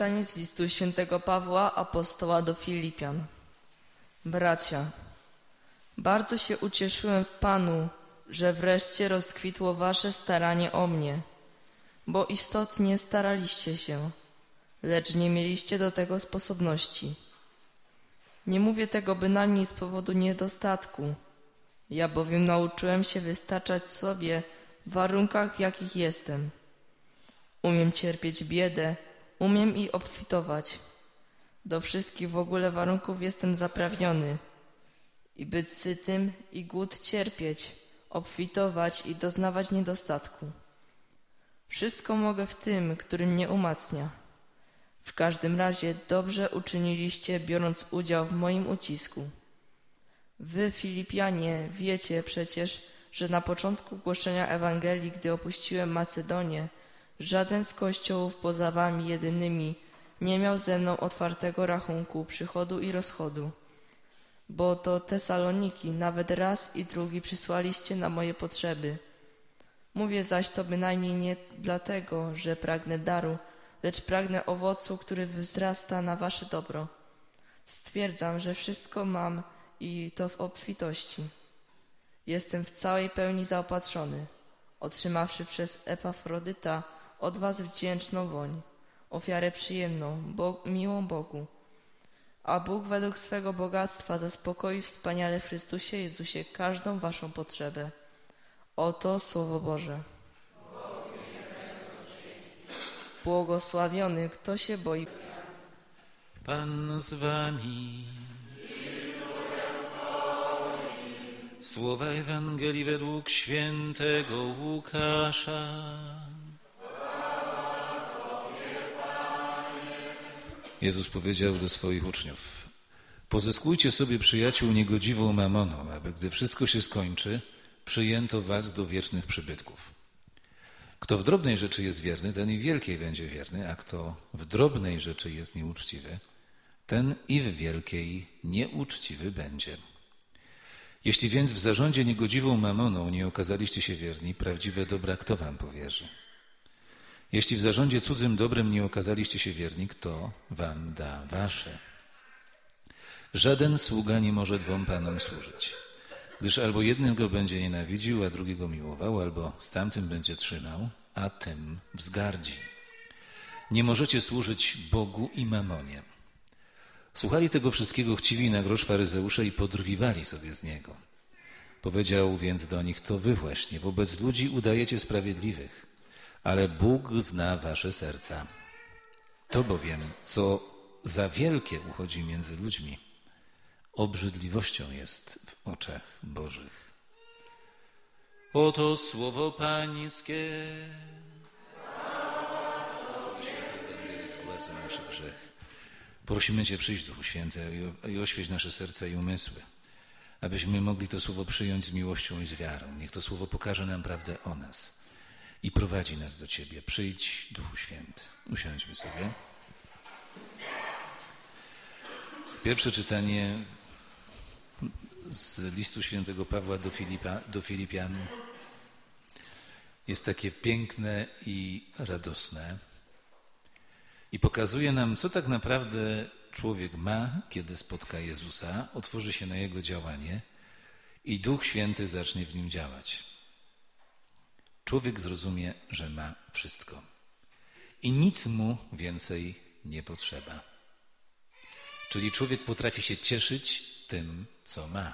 czytanie z listu świętego Pawła, apostoła do Filipian. Bracia, bardzo się ucieszyłem w Panu, że wreszcie rozkwitło wasze staranie o mnie, bo istotnie staraliście się, lecz nie mieliście do tego sposobności. Nie mówię tego bynajmniej z powodu niedostatku. Ja bowiem nauczyłem się wystarczać sobie w warunkach, w jakich jestem. Umiem cierpieć biedę, umiem i obfitować. Do wszystkich w ogóle warunków jestem zaprawniony. I być sytym, i głód cierpieć, obfitować i doznawać niedostatku. Wszystko mogę w tym, który mnie umacnia. W każdym razie dobrze uczyniliście, biorąc udział w moim ucisku. Wy, Filipianie, wiecie przecież, że na początku głoszenia Ewangelii, gdy opuściłem Macedonię, żaden z kościołów poza wami jedynymi nie miał ze mną otwartego rachunku przychodu i rozchodu. Bo to Tesaloniki nawet raz i drugi przysłaliście na moje potrzeby. Mówię zaś to bynajmniej nie dlatego, że pragnę daru, lecz pragnę owocu, który wzrasta na wasze dobro. Stwierdzam, że wszystko mam i to w obfitości. Jestem w całej pełni zaopatrzony, otrzymawszy przez Epafrodyta od was wdzięczną woń, ofiarę przyjemną, miłą Bogu. A Bóg według swego bogactwa zaspokoi wspaniale w Chrystusie Jezusie każdą waszą potrzebę. Oto Słowo Boże. Błogosławiony, kto się boi. Pan z wami. Słowa Ewangelii według świętego Łukasza. Jezus powiedział do swoich uczniów: pozyskujcie sobie przyjaciół niegodziwą mamoną, aby gdy wszystko się skończy, przyjęto was do wiecznych przybytków. Kto w drobnej rzeczy jest wierny, ten i w wielkiej będzie wierny, a kto w drobnej rzeczy jest nieuczciwy, ten i w wielkiej nieuczciwy będzie. Jeśli więc w zarządzie niegodziwą mamoną nie okazaliście się wierni, prawdziwe dobra kto wam powierzy? Jeśli w zarządzie cudzym dobrem nie okazaliście się wierni, kto wam da wasze? Żaden sługa nie może dwom panom służyć, gdyż albo jednego będzie nienawidził, a drugiego miłował, albo z tamtym będzie trzymał, a tym wzgardzi. Nie możecie służyć Bogu i mamonie. Słuchali tego wszystkiego chciwi na grosz faryzeusze i podrwiwali sobie z niego. Powiedział więc do nich: to wy właśnie wobec ludzi udajecie sprawiedliwych, ale Bóg zna wasze serca. To bowiem, co za wielkie uchodzi między ludźmi, obrzydliwością jest w oczach Bożych. Oto słowo Pańskie. Słowo Świętej Ewangelii zgładzą nasze grzechy. Prosimy Cię, przyjdź, Duchu Święty, i oświeć nasze serca i umysły, abyśmy mogli to słowo przyjąć z miłością i z wiarą. Niech to słowo pokaże nam prawdę o nas i prowadzi nas do Ciebie. Przyjdź, Duchu Święty. Usiądźmy sobie. Pierwsze czytanie z listu świętego Pawła do Filipian jest takie piękne i radosne i pokazuje nam, co tak naprawdę człowiek ma, kiedy spotka Jezusa, otworzy się na Jego działanie i Duch Święty zacznie w nim działać. Człowiek zrozumie, że ma wszystko i nic mu więcej nie potrzeba. Czyli człowiek potrafi się cieszyć tym, co ma.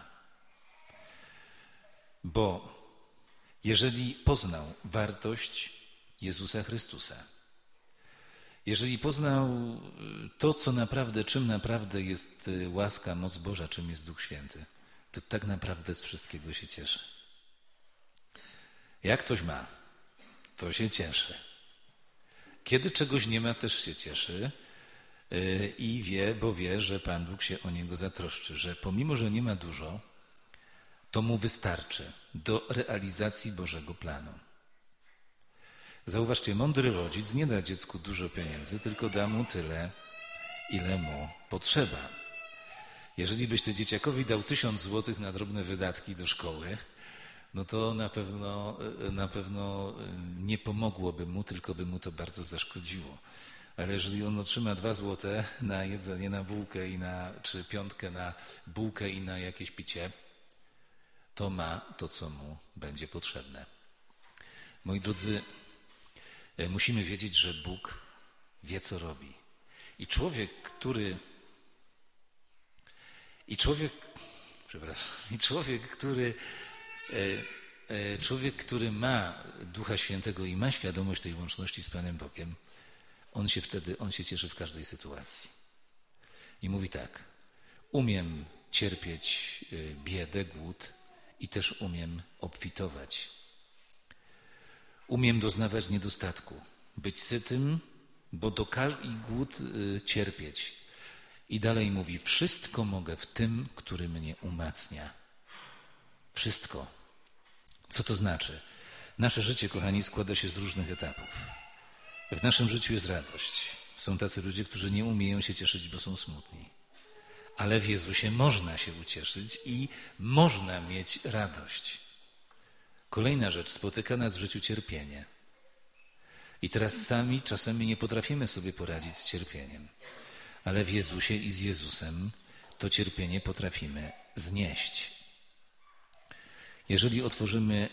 Bo jeżeli poznał wartość Jezusa Chrystusa, jeżeli poznał to, co naprawdę, czym naprawdę jest łaska, moc Boża, czym jest Duch Święty, to tak naprawdę z wszystkiego się cieszy. Jak coś ma, to się cieszy. Kiedy czegoś nie ma, też się cieszy i wie, że Pan Bóg się o niego zatroszczy, że pomimo, że nie ma dużo, to mu wystarczy do realizacji Bożego planu. Zauważcie, mądry rodzic nie da dziecku dużo pieniędzy, tylko da mu tyle, ile mu potrzeba. Jeżeli byś ty dzieciakowi dał 1000 złotych na drobne wydatki do szkoły, no to na pewno nie pomogłoby mu, tylko by mu to bardzo zaszkodziło. Ale jeżeli on otrzyma 2 złote na jedzenie, na bułkę czy 5 na bułkę i na jakieś picie, to ma to, co mu będzie potrzebne. Moi drodzy, musimy wiedzieć, że Bóg wie, co robi. I człowiek, który ma Ducha Świętego i ma świadomość tej łączności z Panem Bogiem, on się cieszy w każdej sytuacji. I mówi tak: umiem cierpieć biedę, głód i też umiem obfitować. Umiem doznawać niedostatku, być sytym, i głód cierpieć. I dalej mówi: wszystko mogę w tym, który mnie umacnia. Wszystko. Co to znaczy? Nasze życie, kochani, składa się z różnych etapów. W naszym życiu jest radość. Są tacy ludzie, którzy nie umieją się cieszyć, bo są smutni. Ale w Jezusie można się ucieszyć i można mieć radość. Kolejna rzecz, spotyka nas w życiu cierpienie. I teraz sami czasami nie potrafimy sobie poradzić z cierpieniem. Ale w Jezusie i z Jezusem to cierpienie potrafimy znieść. Jeżeli otworzymy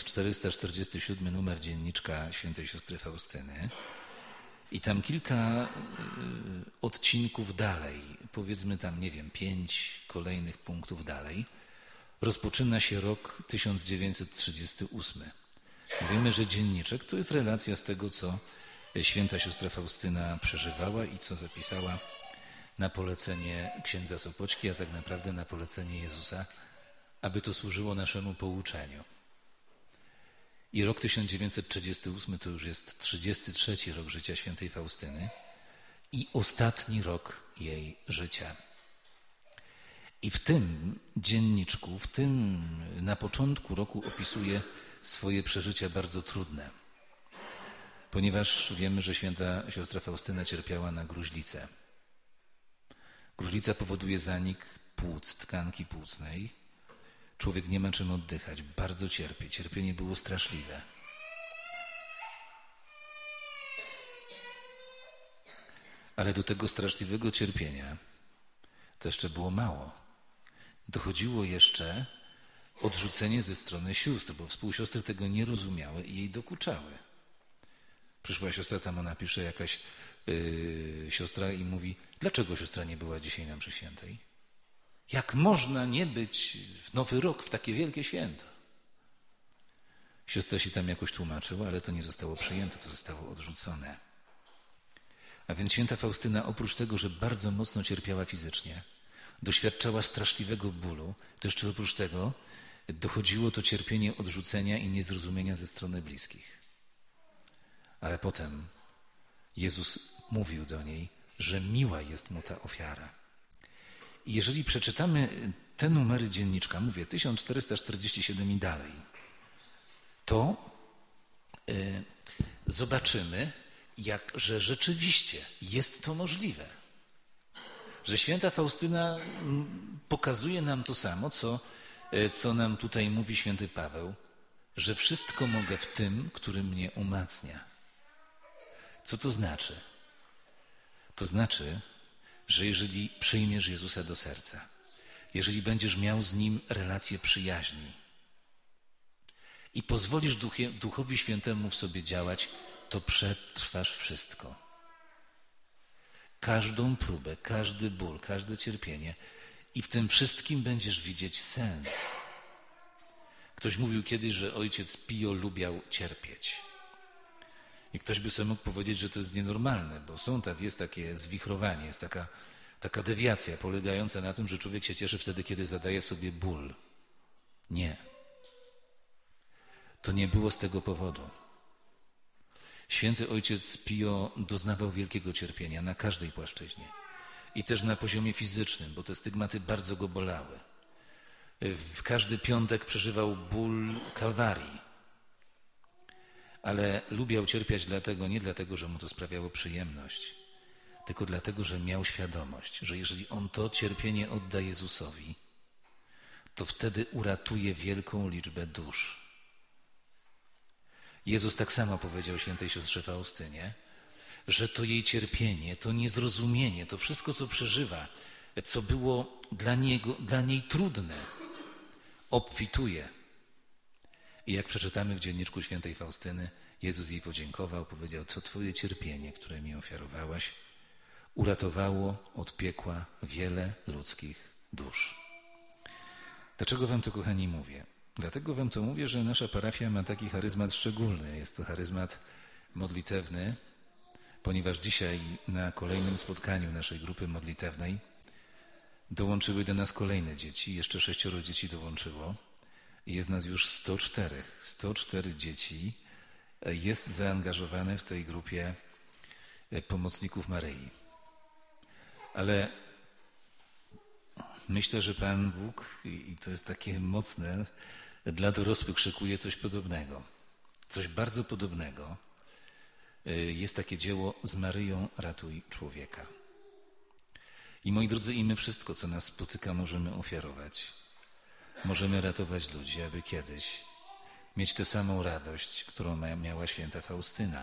1447 numer dzienniczka świętej siostry Faustyny i tam kilka odcinków dalej, powiedzmy tam, 5 kolejnych punktów dalej, rozpoczyna się rok 1938. Mówimy, że dzienniczek to jest relacja z tego, co święta siostra Faustyna przeżywała i co zapisała na polecenie księdza Sopoćki, a tak naprawdę na polecenie Jezusa, aby to służyło naszemu pouczeniu. I rok 1938 to już jest 33 rok życia świętej Faustyny i ostatni rok jej życia. I w tym dzienniczku, na początku roku opisuje swoje przeżycia bardzo trudne, ponieważ wiemy, że święta siostra Faustyna cierpiała na gruźlicę. Gruźlica powoduje zanik płuc, tkanki płucnej. Człowiek nie ma czym oddychać, bardzo cierpi. Cierpienie było straszliwe. Ale do tego straszliwego cierpienia to jeszcze było mało. Dochodziło jeszcze odrzucenie ze strony sióstr, bo współsiostry tego nie rozumiały i jej dokuczały. Przyszła siostra, tam ona pisze, jakaś siostra i mówi: dlaczego siostra nie była dzisiaj na mszy świętej? Jak można nie być w Nowy Rok, w takie wielkie święto? Siostra się tam jakoś tłumaczyła, ale to nie zostało przyjęte, to zostało odrzucone. A więc święta Faustyna, oprócz tego, że bardzo mocno cierpiała fizycznie, doświadczała straszliwego bólu, to jeszcze oprócz tego dochodziło to cierpienie odrzucenia i niezrozumienia ze strony bliskich. Ale potem Jezus mówił do niej, że miła jest mu ta ofiara. I jeżeli przeczytamy te numery dzienniczka, mówię 1447 i dalej, to zobaczymy, że rzeczywiście jest to możliwe. Że święta Faustyna pokazuje nam to samo, co nam tutaj mówi święty Paweł, że wszystko mogę w tym, który mnie umacnia. Co to znaczy? To znaczy, że jeżeli przyjmiesz Jezusa do serca, jeżeli będziesz miał z Nim relację przyjaźni i pozwolisz Duchowi Świętemu w sobie działać, to przetrwasz wszystko. Każdą próbę, każdy ból, każde cierpienie i w tym wszystkim będziesz widzieć sens. Ktoś mówił kiedyś, że ojciec Pio lubiał cierpieć. I ktoś by sobie mógł powiedzieć, że to jest nienormalne, bo jest takie zwichrowanie, jest taka dewiacja polegająca na tym, że człowiek się cieszy wtedy, kiedy zadaje sobie ból. Nie. To nie było z tego powodu. Święty ojciec Pio doznawał wielkiego cierpienia na każdej płaszczyźnie. I też na poziomie fizycznym, bo te stygmaty bardzo go bolały. W każdy piątek przeżywał ból Kalwarii. Ale lubiał cierpieć nie dlatego, że mu to sprawiało przyjemność, tylko dlatego, że miał świadomość, że jeżeli on to cierpienie odda Jezusowi, to wtedy uratuje wielką liczbę dusz. Jezus tak samo powiedział świętej siostrze Faustynie, że to jej cierpienie, to niezrozumienie, to wszystko, co przeżywa, co było dla niej trudne, obfituje. I jak przeczytamy w dzienniczku świętej Faustyny, Jezus jej podziękował, powiedział: to twoje cierpienie, które mi ofiarowałaś, uratowało od piekła wiele ludzkich dusz. Dlaczego wam to, kochani, mówię? Dlatego wam to mówię, że nasza parafia ma taki charyzmat szczególny. Jest to charyzmat modlitewny, ponieważ dzisiaj na kolejnym spotkaniu naszej grupy modlitewnej dołączyły do nas kolejne dzieci. Jeszcze 6 dzieci dołączyło. Jest nas już 104. 104 dzieci jest zaangażowane w tej grupie pomocników Maryi. Ale myślę, że Pan Bóg, i to jest takie mocne, dla dorosłych szykuje coś podobnego. Coś bardzo podobnego. Jest takie dzieło Z Maryją ratuj człowieka. I moi drodzy, i my wszystko, co nas spotyka, możemy ofiarować. Możemy ratować ludzi, aby kiedyś mieć tę samą radość, którą miała święta Faustyna.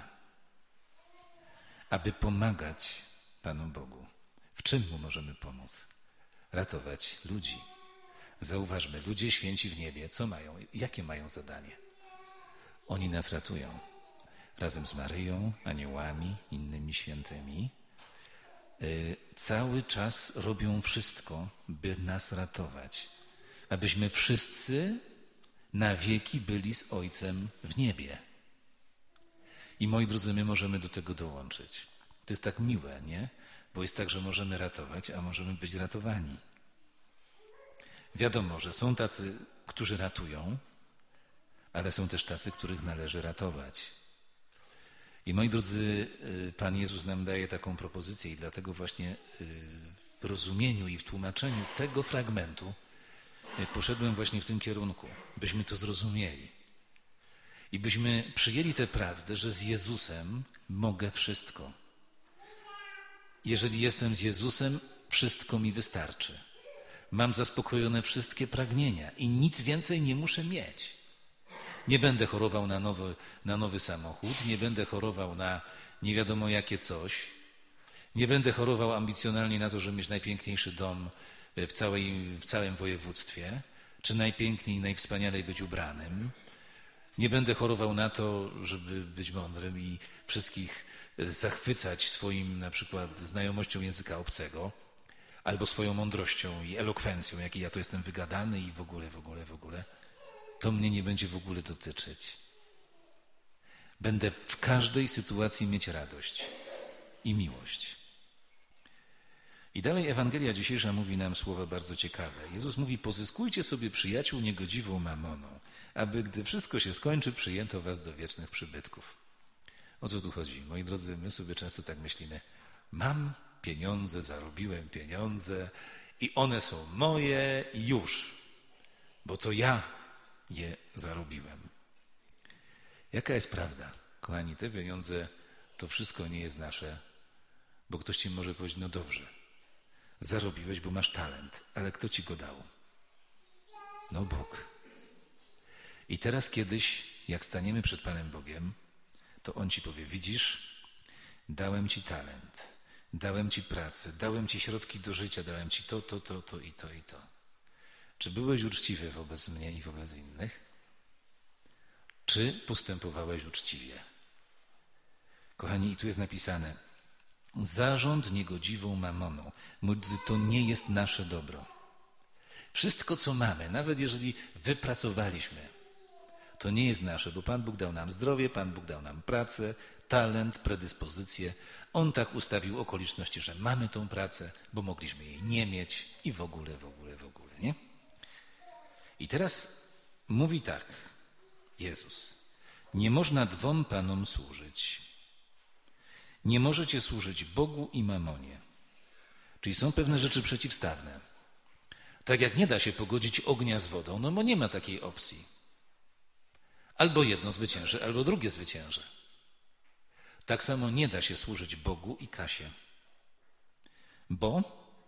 Aby pomagać Panu Bogu. W czym Mu możemy pomóc? Ratować ludzi. Zauważmy, ludzie święci w niebie, co mają? Jakie mają zadanie? Oni nas ratują. Razem z Maryją, aniołami, innymi świętymi. Cały czas robią wszystko, by nas ratować. Abyśmy wszyscy na wieki byli z Ojcem w niebie. I moi drodzy, my możemy do tego dołączyć. To jest tak miłe, nie? Bo jest tak, że możemy ratować, a możemy być ratowani. Wiadomo, że są tacy, którzy ratują, ale są też tacy, których należy ratować. I moi drodzy, Pan Jezus nam daje taką propozycję i dlatego właśnie w rozumieniu i w tłumaczeniu tego fragmentu poszedłem właśnie w tym kierunku, byśmy to zrozumieli. I byśmy przyjęli tę prawdę, że z Jezusem mogę wszystko. Jeżeli jestem z Jezusem, wszystko mi wystarczy. Mam zaspokojone wszystkie pragnienia i nic więcej nie muszę mieć. Nie będę chorował na nowy samochód, nie będę chorował na nie wiadomo jakie coś, nie będę chorował ambicjonalnie na to, żeby mieć najpiękniejszy dom w całym województwie, czy najpiękniej, najwspanialej być ubranym. Nie będę chorował na to, żeby być mądrym i wszystkich zachwycać swoim na przykład znajomością języka obcego, albo swoją mądrością i elokwencją, jaki ja to jestem wygadany i w ogóle. To mnie nie będzie w ogóle dotyczyć. Będę w każdej sytuacji mieć radość i miłość. I dalej Ewangelia dzisiejsza mówi nam słowa bardzo ciekawe. Jezus mówi: pozyskujcie sobie przyjaciół niegodziwą mamoną, aby gdy wszystko się skończy, przyjęto was do wiecznych przybytków. O co tu chodzi? Moi drodzy, my sobie często tak myślimy: mam pieniądze, zarobiłem pieniądze i one są moje i już, bo to ja je zarobiłem. Jaka jest prawda? Kochani, te pieniądze to wszystko nie jest nasze, bo ktoś ci może powiedzieć: no dobrze, zarobiłeś, bo masz talent, ale kto ci go dał? No Bóg. I teraz kiedyś, jak staniemy przed Panem Bogiem, to On ci powie: widzisz, dałem ci talent, dałem ci pracę, dałem ci środki do życia, dałem ci to i to. Czy byłeś uczciwy wobec mnie i wobec innych? Czy postępowałeś uczciwie? Kochani, i tu jest napisane: zarząd niegodziwą mamoną. Moi drodzy, to nie jest nasze dobro. Wszystko, co mamy, nawet jeżeli wypracowaliśmy, to nie jest nasze, bo Pan Bóg dał nam zdrowie, Pan Bóg dał nam pracę, talent, predyspozycję. On tak ustawił okoliczności, że mamy tą pracę, bo mogliśmy jej nie mieć i w ogóle, nie? I teraz mówi tak Jezus: nie można dwom panom służyć. Nie możecie służyć Bogu i mamonie. Czyli są pewne rzeczy przeciwstawne. Tak jak nie da się pogodzić ognia z wodą, no bo nie ma takiej opcji. Albo jedno zwycięży, albo drugie zwycięży. Tak samo nie da się służyć Bogu i kasie. Bo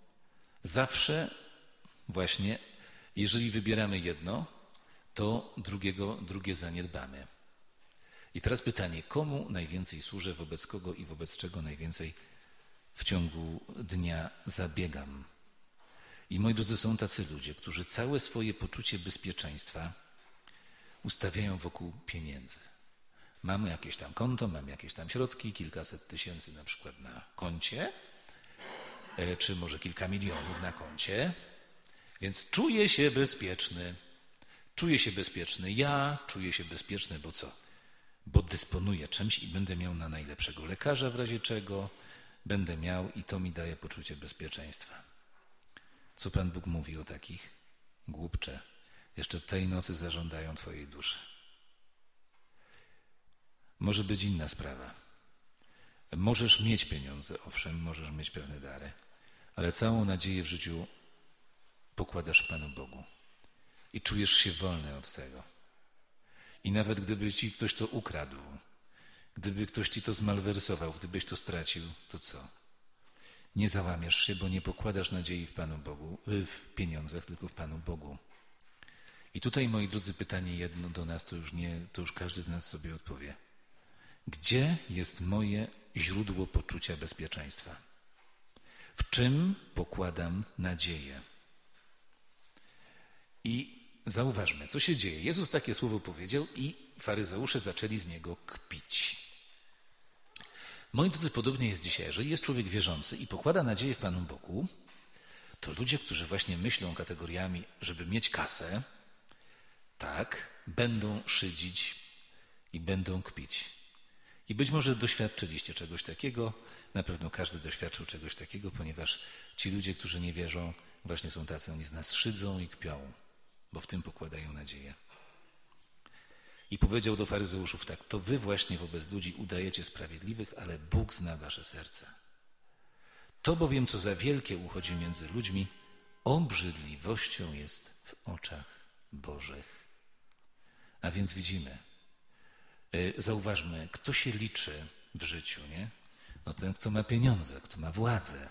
zawsze właśnie, jeżeli wybieramy jedno, to drugie zaniedbamy. I teraz pytanie, komu najwięcej służę, wobec kogo i wobec czego najwięcej w ciągu dnia zabiegam? I moi drodzy, są tacy ludzie, którzy całe swoje poczucie bezpieczeństwa ustawiają wokół pieniędzy. Mamy jakieś tam konto, mamy jakieś tam środki, kilkaset tysięcy na przykład na koncie, czy może kilka milionów na koncie, więc czuję się bezpieczny. Czuję się bezpieczny. Ja czuję się bezpieczny, bo co? Bo dysponuję czymś i będę miał na najlepszego lekarza w razie czego, będę miał i to mi daje poczucie bezpieczeństwa. Co Pan Bóg mówi o takich? Głupcze, jeszcze tej nocy zażądają Twojej duszy. Może być inna sprawa. Możesz mieć pieniądze, owszem, możesz mieć pewne dary, ale całą nadzieję w życiu pokładasz Panu Bogu i czujesz się wolny od tego. I nawet gdyby ci ktoś to ukradł, gdyby ktoś ci to zmalwersował, gdybyś to stracił, to co? Nie załamiesz się, bo nie pokładasz nadziei w Panu Bogu, w pieniądzach, tylko w Panu Bogu. I tutaj, moi drodzy, pytanie jedno do nas, to już każdy z nas sobie odpowie. Gdzie jest moje źródło poczucia bezpieczeństwa? W czym pokładam nadzieję? I zauważmy, co się dzieje. Jezus takie słowo powiedział i faryzeusze zaczęli z niego kpić. Moi drodzy, podobnie jest dzisiaj. Jeżeli jest człowiek wierzący i pokłada nadzieję w Panu Bogu, to ludzie, którzy właśnie myślą kategoriami, żeby mieć kasę, tak, będą szydzić i będą kpić. I być może doświadczyliście czegoś takiego, na pewno każdy doświadczył czegoś takiego, ponieważ ci ludzie, którzy nie wierzą, właśnie są tacy, oni z nas szydzą i kpią, bo w tym pokładają nadzieję. I powiedział do faryzeuszów tak, to wy właśnie wobec ludzi udajecie sprawiedliwych, ale Bóg zna wasze serca. To bowiem, co za wielkie uchodzi między ludźmi, obrzydliwością jest w oczach Bożych. A więc widzimy, zauważmy, kto się liczy w życiu, nie? No ten, kto ma pieniądze, kto ma władzę.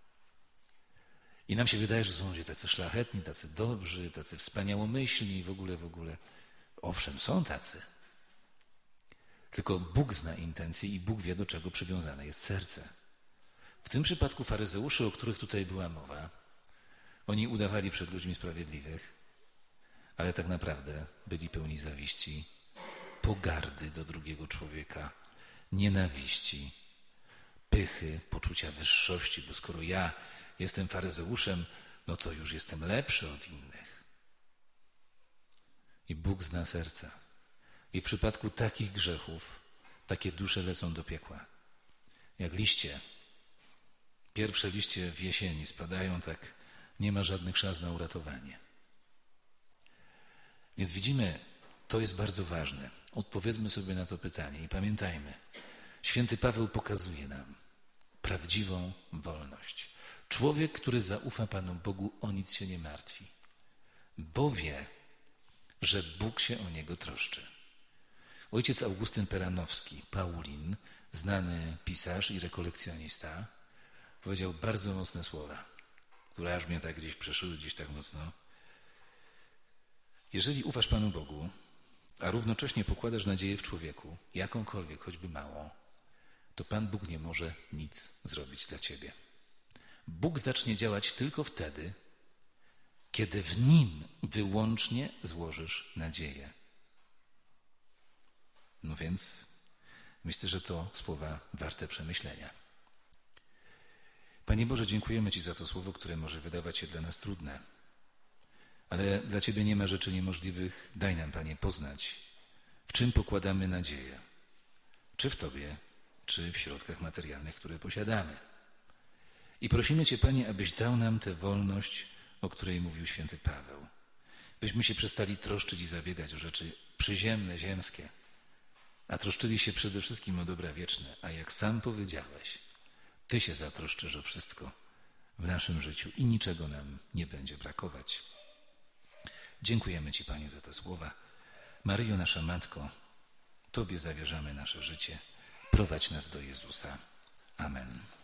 I nam się wydaje, że są ludzie tacy szlachetni, tacy dobrzy, tacy wspaniałomyślni, w ogóle. Owszem, są tacy. Tylko Bóg zna intencje i Bóg wie, do czego przywiązane jest serce. W tym przypadku faryzeuszy, o których tutaj była mowa, oni udawali przed ludźmi sprawiedliwych, ale tak naprawdę byli pełni zawiści, pogardy do drugiego człowieka, nienawiści, pychy, poczucia wyższości, bo skoro ja jestem faryzeuszem, no to już jestem lepszy od innych. I Bóg zna serca. I w przypadku takich grzechów, takie dusze lecą do piekła. Jak liście. Pierwsze liście w jesieni spadają, tak nie ma żadnych szans na uratowanie. Więc widzimy, to jest bardzo ważne. Odpowiedzmy sobie na to pytanie i pamiętajmy, święty Paweł pokazuje nam prawdziwą wolność. Człowiek, który zaufa Panu Bogu, o nic się nie martwi, bo wie, że Bóg się o niego troszczy. Ojciec Augustyn Peranowski, Paulin, znany pisarz i rekolekcjonista, powiedział bardzo mocne słowa, które aż mnie tak gdzieś przeszyły, gdzieś tak mocno. Jeżeli ufasz Panu Bogu, a równocześnie pokładasz nadzieję w człowieku, jakąkolwiek, choćby małą, to Pan Bóg nie może nic zrobić dla ciebie. Bóg zacznie działać tylko wtedy, kiedy w Nim wyłącznie złożysz nadzieję. No więc myślę, że to słowa warte przemyślenia. Panie Boże, dziękujemy Ci za to słowo, które może wydawać się dla nas trudne. Ale dla Ciebie nie ma rzeczy niemożliwych. Daj nam, Panie, poznać, w czym pokładamy nadzieję. Czy w Tobie, czy w środkach materialnych, które posiadamy. I prosimy Cię, Panie, abyś dał nam tę wolność, o której mówił święty Paweł. Byśmy się przestali troszczyć i zabiegać o rzeczy przyziemne, ziemskie, a troszczyli się przede wszystkim o dobra wieczne. A jak sam powiedziałeś, Ty się zatroszczysz o wszystko w naszym życiu i niczego nam nie będzie brakować. Dziękujemy Ci, Panie, za te słowa. Maryjo, nasza Matko, Tobie zawierzamy nasze życie. Prowadź nas do Jezusa. Amen.